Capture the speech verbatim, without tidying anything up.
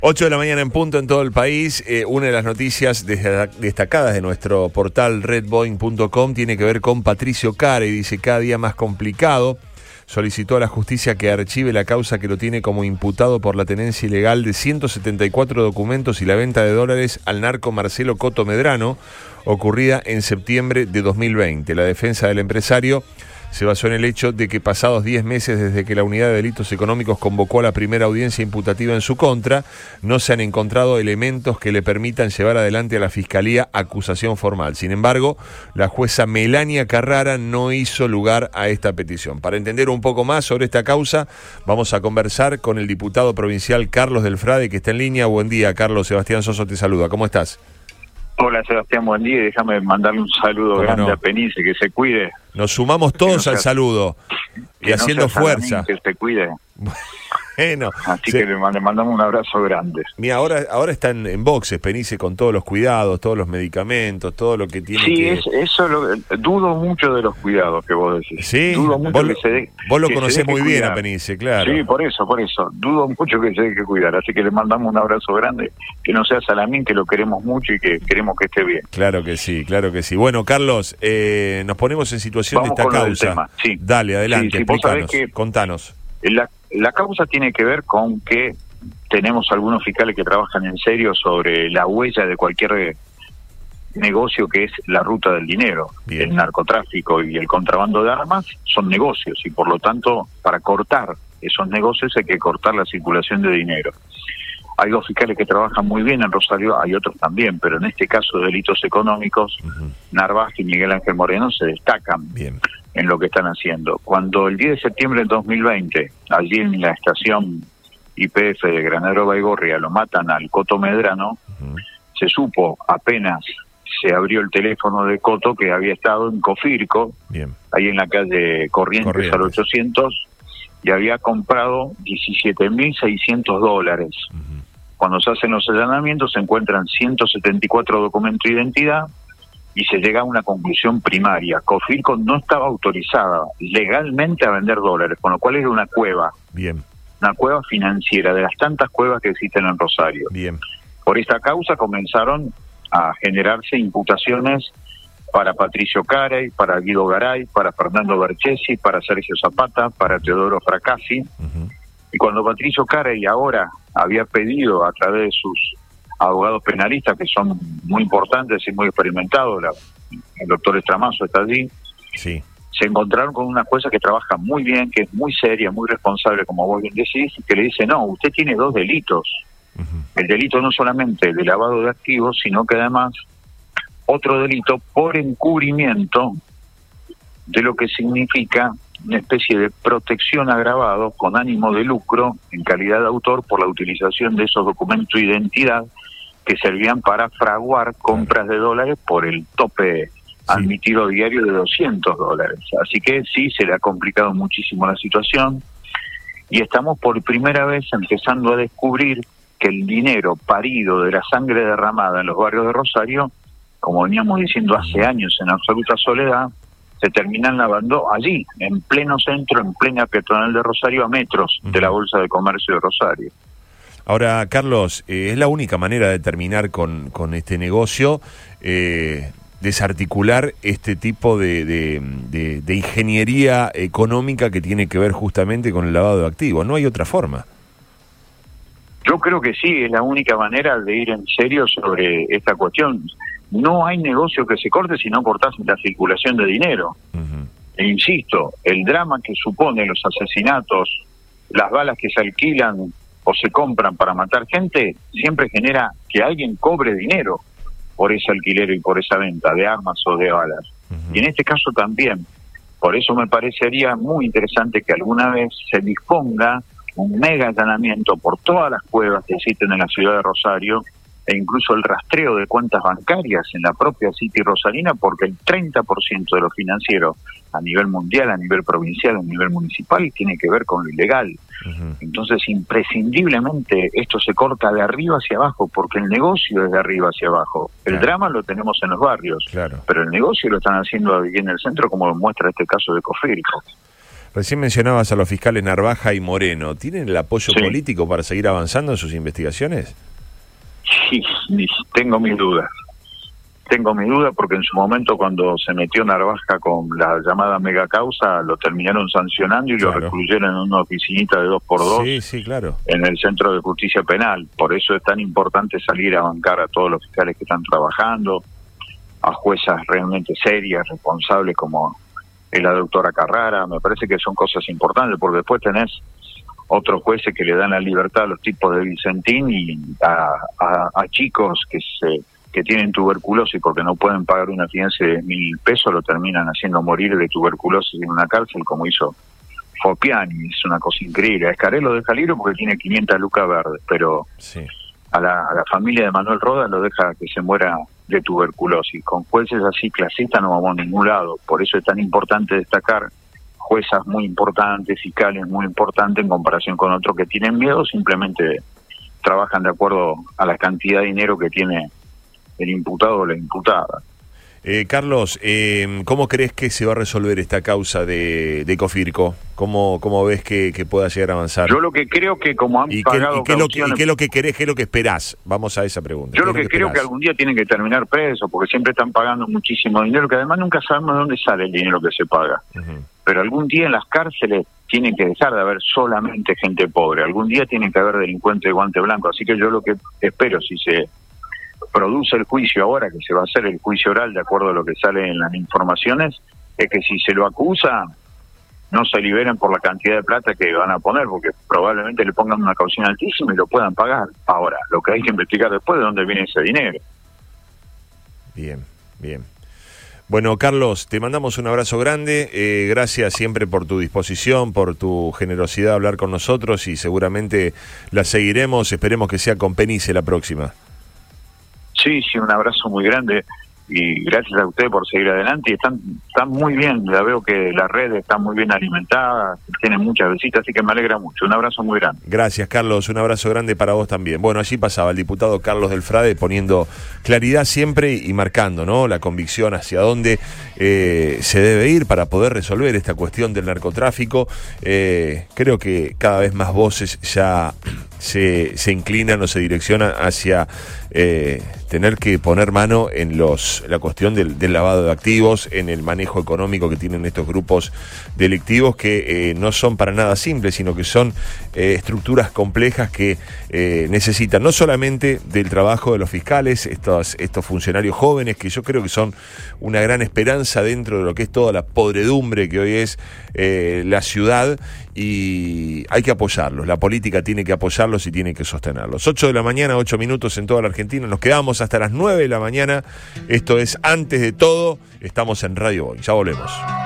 ocho de la mañana en punto en todo el país. Eh, una de las noticias destacadas de nuestro portal red boeing punto com tiene que ver con Patricio Carey. Dice: cada día más complicado. Solicitó a la justicia que archive la causa que lo tiene como imputado por la tenencia ilegal de ciento setenta y cuatro documentos y la venta de dólares al narco Marcelo Coto Medrano, ocurrida en septiembre de dos mil veinte. La defensa del empresario se basó en el hecho de que pasados diez meses desde que la Unidad de Delitos Económicos convocó a la primera audiencia imputativa en su contra, no se han encontrado elementos que le permitan llevar adelante a la Fiscalía acusación formal. Sin embargo, la jueza Melania Carrara no hizo lugar a esta petición. Para entender un poco más sobre esta causa, vamos a conversar con el diputado provincial Carlos Del Frade, que está en línea. Buen día, Carlos. Sebastián Soso te saluda. ¿Cómo estás? Hola, Sebastián, buen día. Déjame mandarle un saludo grande no? a Penice, que se cuide. Nos sumamos todos al saludo y no haciendo fuerza. Que se cuide. Bueno, así se... que le mandamos un abrazo grande. Mira, ahora ahora está en, en boxes, Penice, con todos los cuidados, todos los medicamentos, todo lo que tiene sí, que... Sí, es, eso lo, dudo mucho de los cuidados que vos decís. Sí, dudo mucho vos, que se de, vos lo que conocés muy bien a Penice, claro. Sí, por eso, por eso. Dudo mucho que se deje cuidar, así que le mandamos un abrazo grande, que no sea Salamín, que lo queremos mucho y que queremos que esté bien. Claro que sí, claro que sí. Bueno, Carlos, eh, nos ponemos en situación Vamos de esta con causa. Tema. Sí. Dale, adelante, sí, sí, explícanos, que contanos. La, la causa tiene que ver con que tenemos algunos fiscales que trabajan en serio sobre la huella de cualquier negocio que es la ruta del dinero. Bien. El narcotráfico y el contrabando de armas son negocios y por lo tanto para cortar esos negocios hay que cortar la circulación de dinero. Hay dos fiscales que trabajan muy bien en Rosario, hay otros también, pero en este caso de delitos económicos, uh-huh. Narváez y Miguel Ángel Moreno se destacan bien en lo que están haciendo. Cuando el diez de septiembre de dos mil veinte, allí en la estación Y P F de Granadero Baigorria, lo matan al Coto Medrano, uh-huh. se supo apenas se abrió el teléfono de Coto que había estado en Cofirco, bien. ahí en la calle Corrientes, Corrientes. al ochocientos, y había comprado diecisiete mil seiscientos dólares. Uh-huh. Cuando se hacen los allanamientos se encuentran ciento setenta y cuatro documentos de identidad y se llega a una conclusión primaria. Cofirco no estaba autorizada legalmente a vender dólares, con lo cual era una cueva. Bien. Una cueva financiera, de las tantas cuevas que existen en Rosario. Bien. Por esta causa comenzaron a generarse imputaciones para Patricio Carey, para Guido Garay, para Fernando Berchesi, para Sergio Zapata, para Teodoro Fracassi. Uh-huh. Y cuando Patricio Carey ahora había pedido a través de sus abogados penalistas, que son muy importantes y muy experimentados, la, el doctor Estramazo está allí, sí. se encontraron con una jueza que trabaja muy bien, que es muy seria, muy responsable, como vos bien decís, y que le dice: no, usted tiene dos delitos. Uh-huh. El delito no solamente de lavado de activos, sino que además otro delito por encubrimiento de lo que significa una especie de protección agravado con ánimo de lucro en calidad de autor por la utilización de esos documentos de identidad que servían para fraguar compras de dólares por el tope sí. admitido diario de doscientos dólares. Así que sí, se le ha complicado muchísimo la situación y estamos por primera vez empezando a descubrir que el dinero parido de la sangre derramada en los barrios de Rosario, como veníamos diciendo hace años en absoluta soledad, se terminan lavando allí, en pleno centro, en plena peatonal de Rosario, a metros uh-huh. de la Bolsa de Comercio de Rosario. Ahora, Carlos, eh, es la única manera de terminar con, con este negocio, eh, desarticular este tipo de, de, de, de ingeniería económica que tiene que ver justamente con el lavado de activos. No hay otra forma. Yo creo que sí, es la única manera de ir en serio sobre esta cuestión. No hay negocio que se corte si no cortas la circulación de dinero. Uh-huh. E insisto, el drama que supone los asesinatos, las balas que se alquilan o se compran para matar gente, siempre genera que alguien cobre dinero por ese alquiler y por esa venta de armas o de balas. Uh-huh. Y en este caso también. Por eso me parecería muy interesante que alguna vez se disponga un mega allanamiento por todas las cuevas que existen en la ciudad de Rosario e incluso el rastreo de cuentas bancarias en la propia City rosarina, porque el treinta por ciento de lo financiero a nivel mundial, a nivel provincial, a nivel municipal, tiene que ver con lo ilegal. Uh-huh. Entonces, imprescindiblemente, esto se corta de arriba hacia abajo, porque el negocio es de arriba hacia abajo. El claro. drama lo tenemos en los barrios, claro. pero el negocio lo están haciendo aquí en el centro, como muestra este caso de Cofirco. Recién mencionabas a los fiscales Narvaja y Moreno. ¿Tienen el apoyo sí. político para seguir avanzando en sus investigaciones? Sí, tengo mis dudas. Tengo mis dudas porque en su momento cuando se metió Narvaja con la llamada mega causa, lo terminaron sancionando y claro. lo recluyeron en una oficinita de dos por dos sí, sí, claro. en el Centro de Justicia Penal. Por eso es tan importante salir a bancar a todos los fiscales que están trabajando, a juezas realmente serias, responsables como es la doctora Carrara. Me parece que son cosas importantes porque después tenés otros jueces que le dan la libertad a los tipos de Vicentín y a, a, a chicos que se que tienen tuberculosis porque no pueden pagar una fianza de mil pesos, lo terminan haciendo morir de tuberculosis en una cárcel, como hizo Fopiani. Es una cosa increíble. A Escaré lo deja libre porque tiene quinientas lucas verdes, pero sí. a, la, a la familia de Manuel Rodas lo deja que se muera de tuberculosis. Con jueces así clasistas no vamos a ningún lado. Por eso es tan importante destacar juezas muy importantes, fiscales muy importantes en comparación con otros que tienen miedo, simplemente trabajan de acuerdo a la cantidad de dinero que tiene el imputado o la imputada. Eh, Carlos, eh, ¿cómo crees que se va a resolver esta causa de, de Cofirco? ¿Cómo, cómo ves que, que pueda llegar a avanzar? Yo lo que creo que como han ¿Y pagado qué, y qué, lo que, ¿Y qué es lo que querés, qué es lo que esperás? Vamos a esa pregunta. Yo lo que, que creo que algún día tienen que terminar presos, porque siempre están pagando muchísimo dinero, que además nunca sabemos de dónde sale el dinero que se paga. Uh-huh. Pero algún día en las cárceles tienen que dejar de haber solamente gente pobre. Algún día tienen que haber delincuentes de guante blanco. Así que yo lo que espero, si se produce el juicio ahora, que se va a hacer el juicio oral de acuerdo a lo que sale en las informaciones, es que si se lo acusa, no se liberen por la cantidad de plata que van a poner, porque probablemente le pongan una caución altísima y lo puedan pagar. Ahora, lo que hay que investigar después de dónde viene ese dinero. Bien, bien. Bueno, Carlos, te mandamos un abrazo grande, eh, gracias siempre por tu disposición, por tu generosidad de hablar con nosotros y seguramente la seguiremos, esperemos que sea con Penice la próxima. Sí, sí, un abrazo muy grande y gracias a ustedes por seguir adelante. Y están, están muy bien, ya veo que la red está muy bien alimentada, tienen muchas visitas, así que me alegra mucho. Un abrazo muy grande. Gracias, Carlos, un abrazo grande para vos también. Bueno, allí pasaba el diputado Carlos Delfrade poniendo claridad siempre y marcando, ¿no?, la convicción hacia dónde eh, se debe ir para poder resolver esta cuestión del narcotráfico. Eh, creo que cada vez más voces ya se, se inclinan o se direccionan hacia eh, tener que poner mano en los la cuestión del, del lavado de activos, en el manejo económico que tienen estos grupos delictivos que eh, no son para nada simples, sino que son eh, estructuras complejas que eh, necesitan no solamente del trabajo de los fiscales, estos, estos funcionarios jóvenes que yo creo que son una gran esperanza dentro de lo que es toda la podredumbre que hoy es eh, la ciudad, y hay que apoyarlos, la política tiene que apoyarlos y tiene que sostenerlos. ocho de la mañana, ocho minutos en toda la Argentina, nos quedamos hasta las nueve de la mañana, esto es Antes de Todo, estamos en Radio Boing, ya volvemos.